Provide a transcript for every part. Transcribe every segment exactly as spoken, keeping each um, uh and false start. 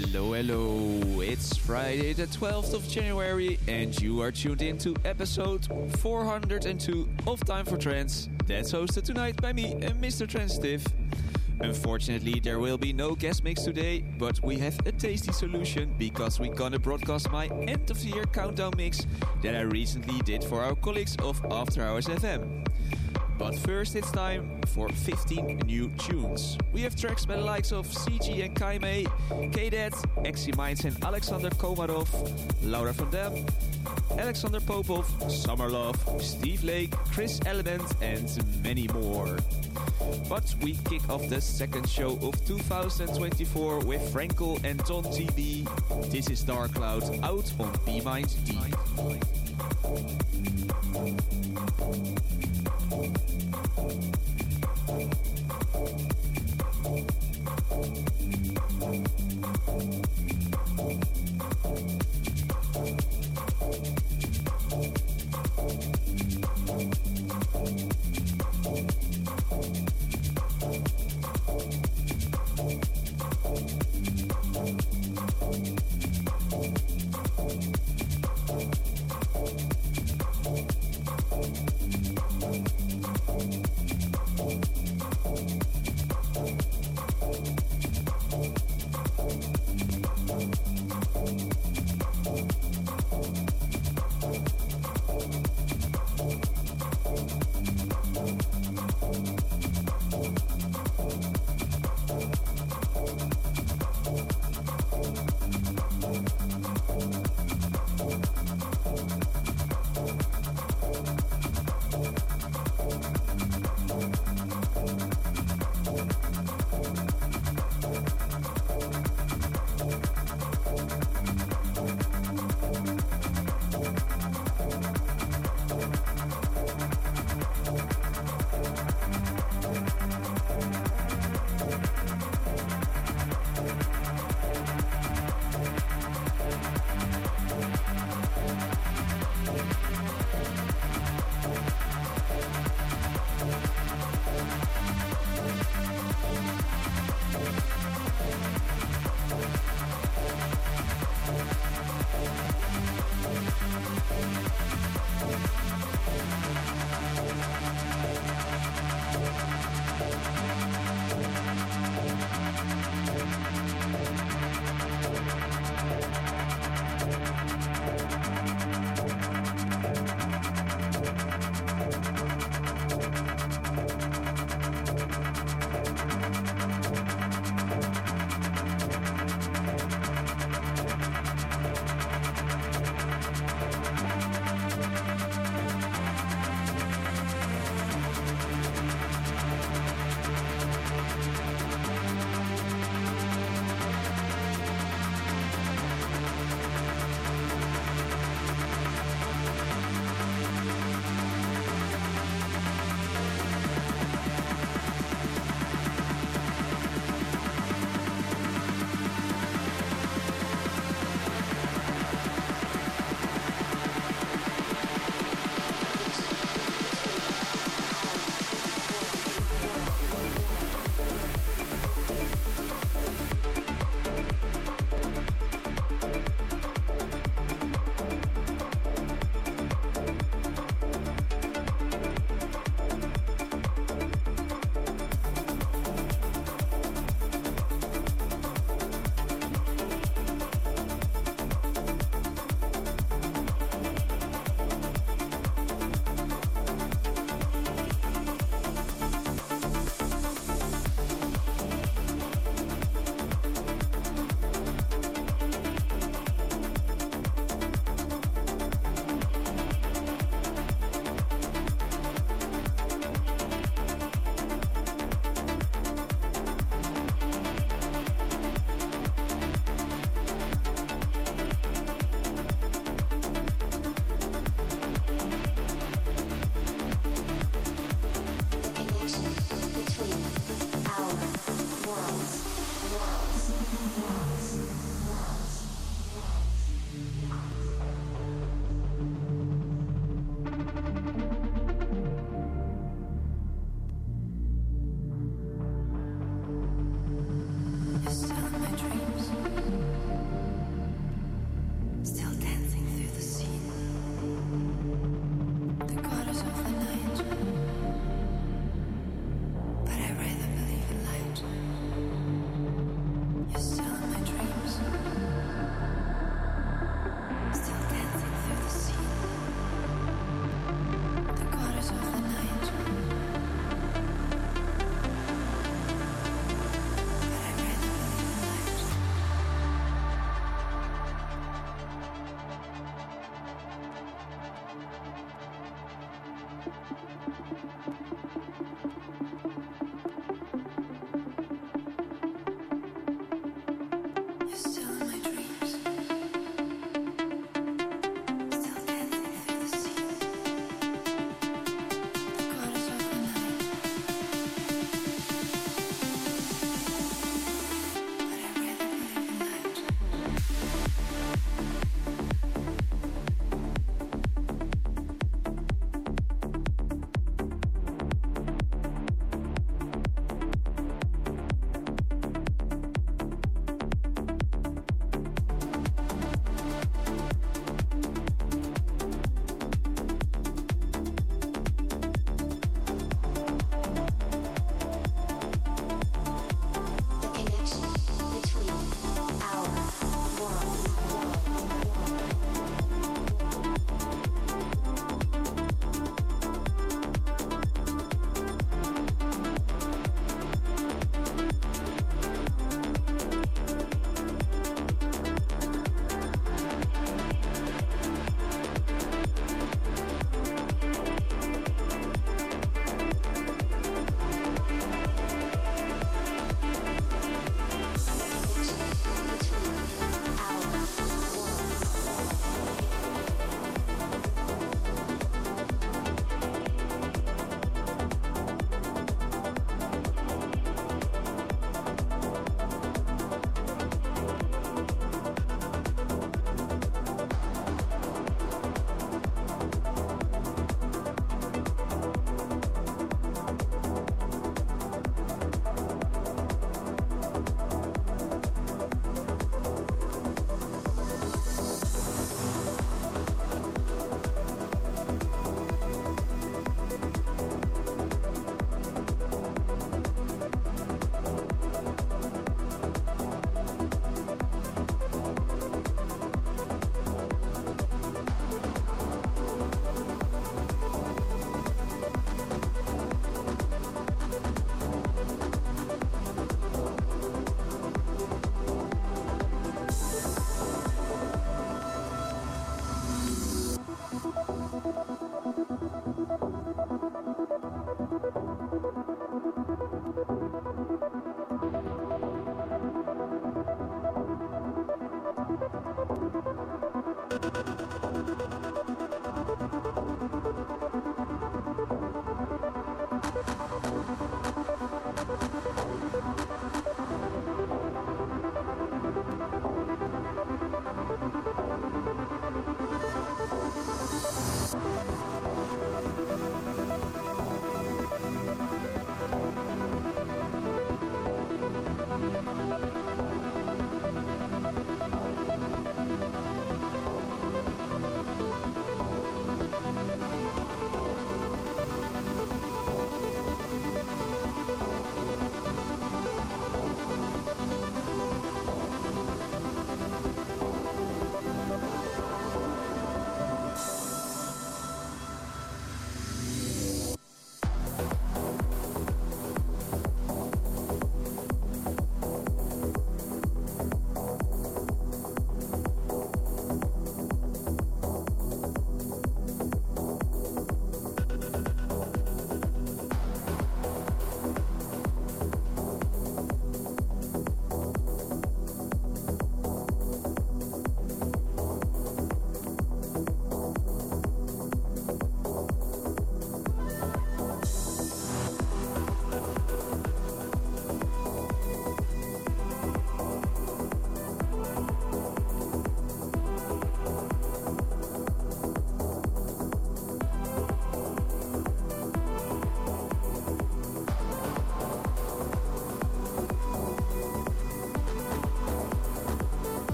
Hello, hello. It's Friday the twelfth of January and you are tuned in to episode four hundred two of Time for Trance. That's hosted tonight by me, Mister Transitive. Unfortunately, there will be no guest mix today, but we have a tasty solution because we're gonna broadcast my end of the year countdown mix that I recently did for our colleagues of After Hours F M. But first it's time for fifteen new tunes. We have tracks by the likes of C G and Kaime, K-Dat, Exy Minds and Alexander Komarov, Laura Van Dam, Alexander Popov, Summer Love, Steve Lake, Chris Element and many more. But we kick off the second show of two thousand twenty-four with Frankel and Ton T B. This is Dark Cloud out on Be Mind Deep.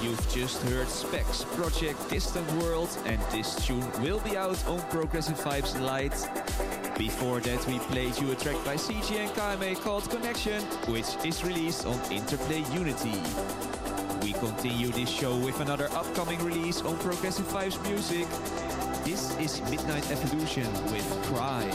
You've just heard Specs Project Distant World, and this tune will be out on Progressive Vibes Lite. Before that, we played you a track by C G and K M A called Connection, which is released on Interplay Unity. We continue this show with another upcoming release on Progressive Vibes Music. This is Midnight Evolution with Cry.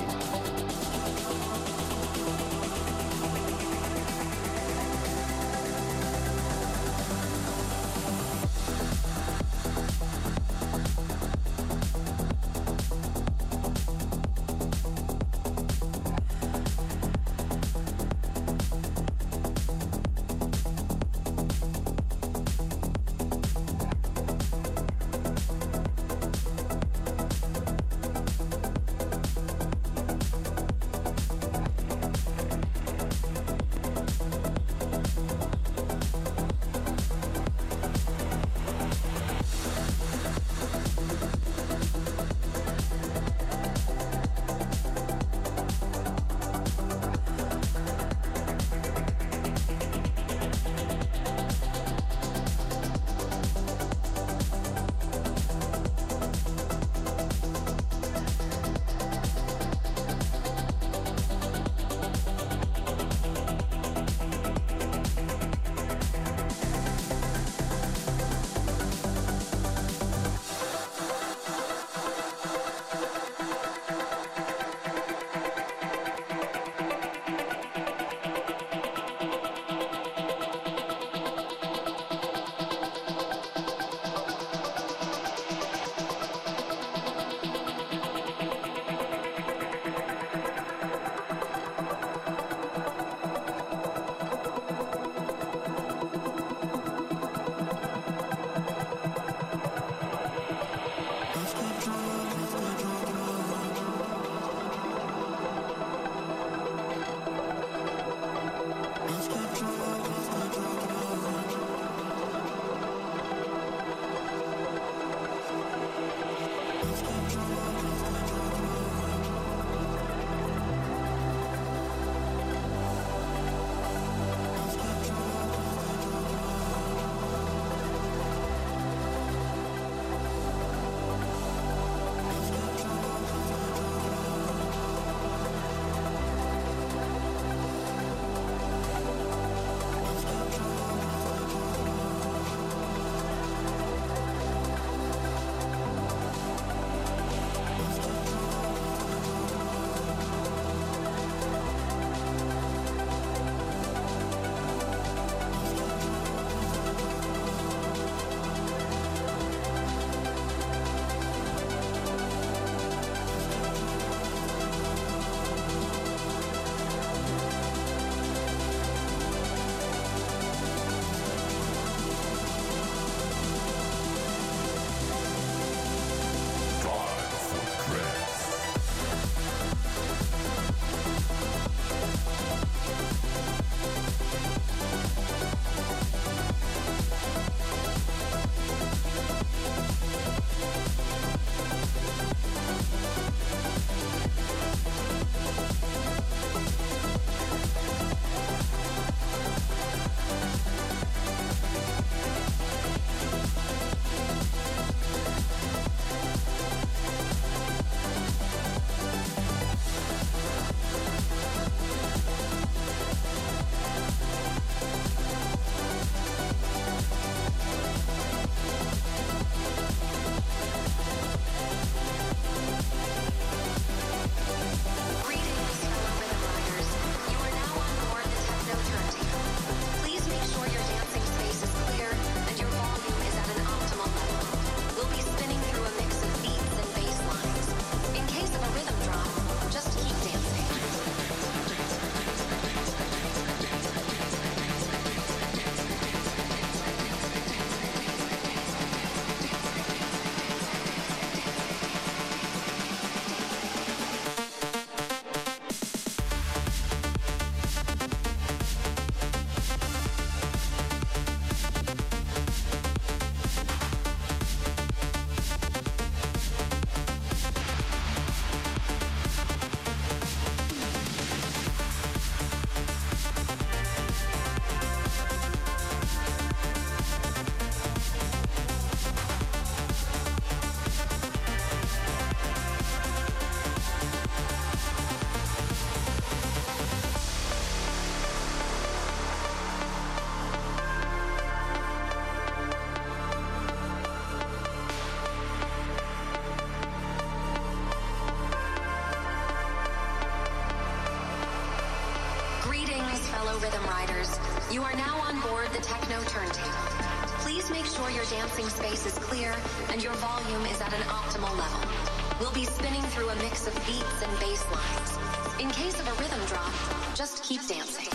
are now on board the techno turntable. Please make sure your dancing space is clear and your volume is at an optimal level. We'll be spinning through a mix of beats and bass lines. In case of a rhythm drop, just keep dancing.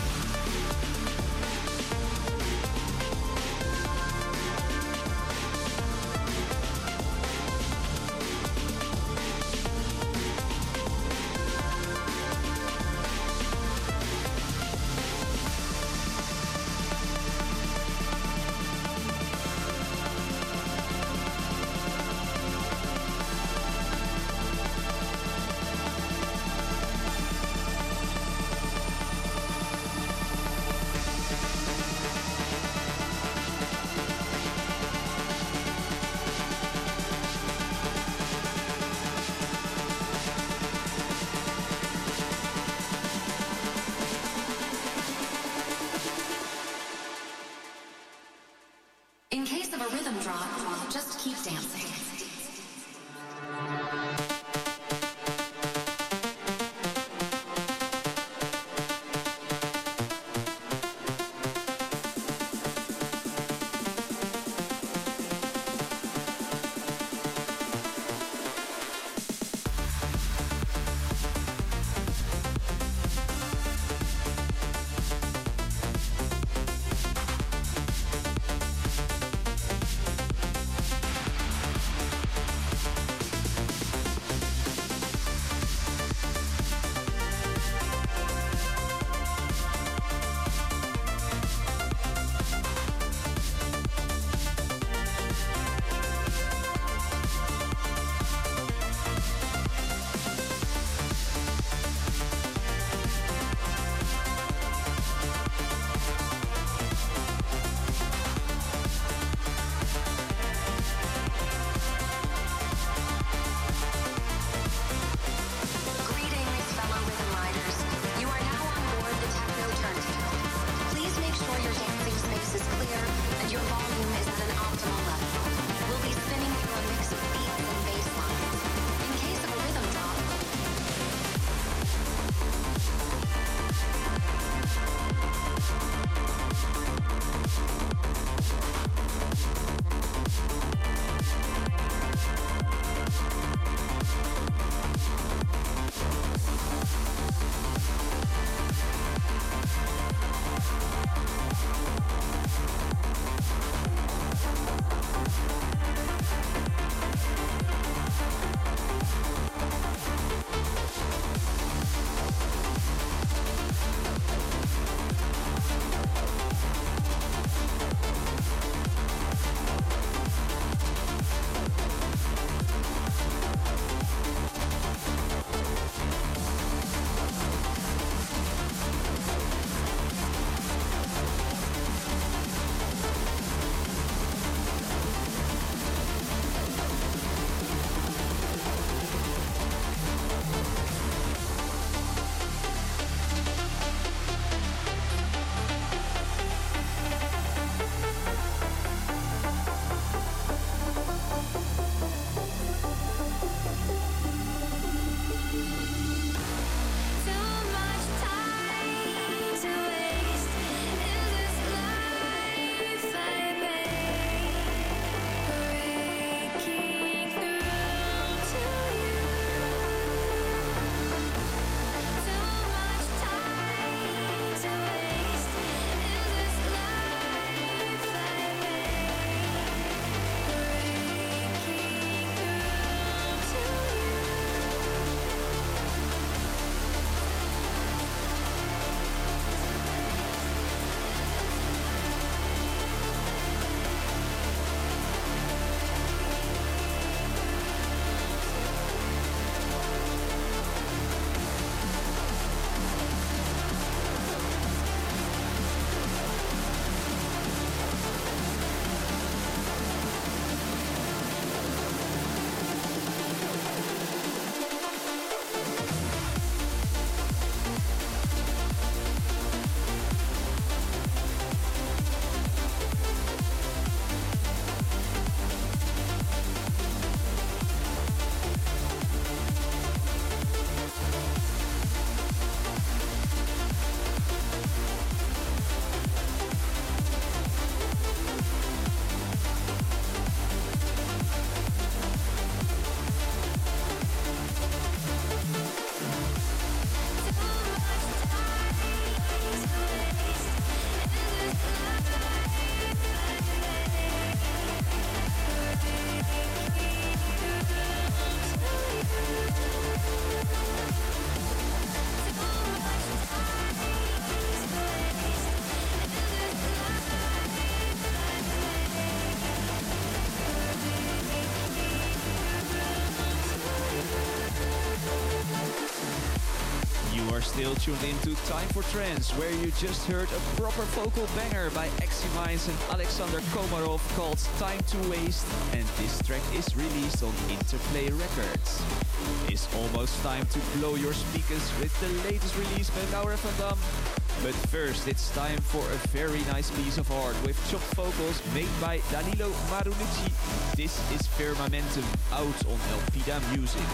In case of a rhythm drop, just keep dancing. still tuned into Time for Trance, where you just heard a proper vocal banger by Eximines and Alexander Komarov called Time to Waste, and this track is released on Interplay Records. It's almost time to blow your speakers with the latest release by Laura van Dam. But first, it's time for a very nice piece of art with chopped vocals made by Danilo Marunucci. This is Firmamentum, out on Elpida Music.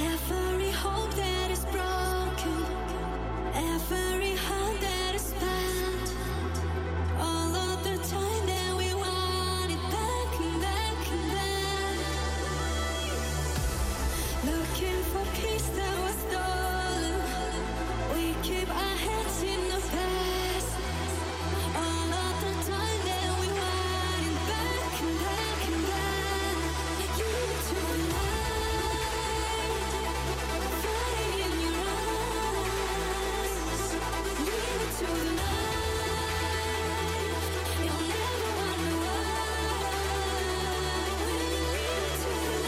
Every hope that is broken, every heart that is spent, all of the time that we want it back and back and back. Looking for peace that was stolen, we keep our heads in the past. All of the time that we want it back and back and back. You tonight, fire in your eyes. Leave it to the night. You'll never wonder why. When you leave it to the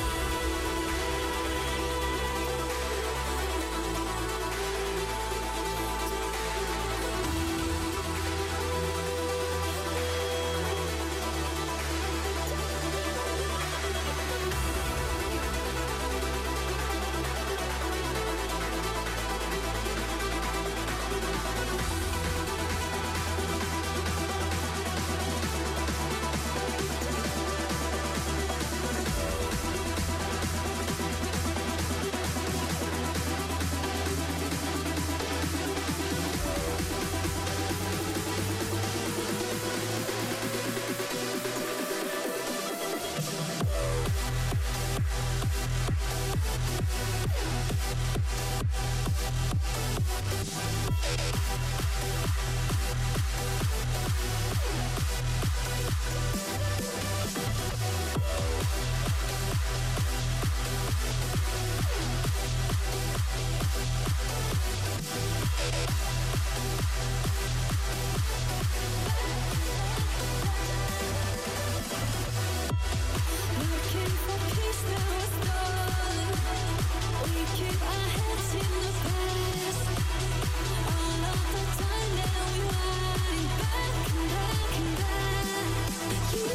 looking for peace that was stolen, we keep our heads in the past. All of the time that we want it back and back and back. You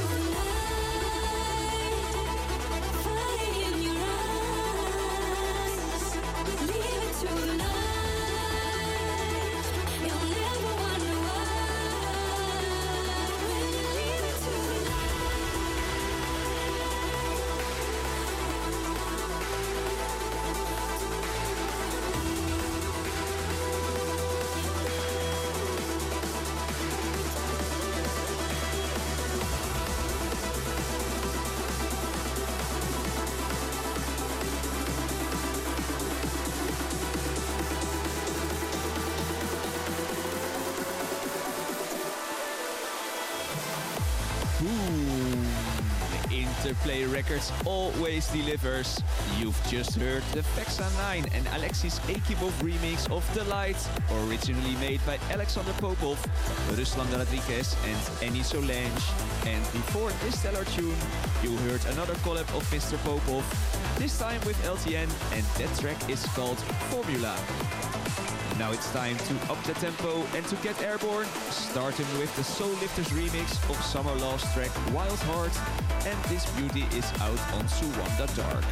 tonight, fire in your eyes. Leave it to the night. You'll never wonder why. When you leave it to the night. Boom! Interplay Records always delivers. You've just heard the Fexa nine and Alexis Ekimov remix of The Light, originally made by Alexander Popov, Ruslan Rodriguez and Annie Solange. And before this stellar tune, you heard another collab of Mister Popov, this time with L T N, and that track is called Formula. Now it's time to up the tempo and to get airborne, starting with the Soul Lifters remix of Summer Love's track Wild Heart, and this beauty is out on Suwanda Dark.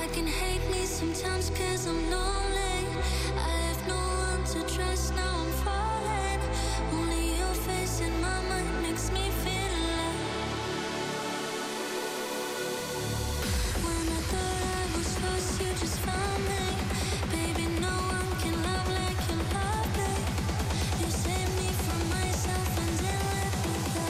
can hate me sometimes cause I'm lonely. I have no one to trust, now I'm falling. Only your face in my mind makes me feel alive. When I thought I was lost, you just found me. Baby, no one can love like you love me. You saved me from myself and then let me go.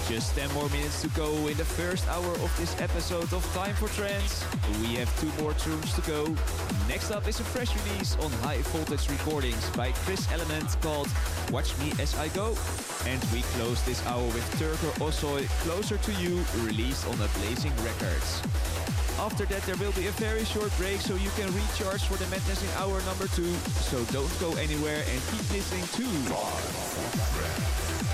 Just ten more minutes to go in the first hour of this episode of Time for Trance. We have two more tunes to go. Next up is a fresh release on High Voltage Recordings by Chris Element called Watch Me As I Go. And we close this hour with Turker Osoy, Closer to You, released on the Blazing Records. After that there will be a very short break so you can recharge for the madness in hour number two. So don't go anywhere and keep listening to...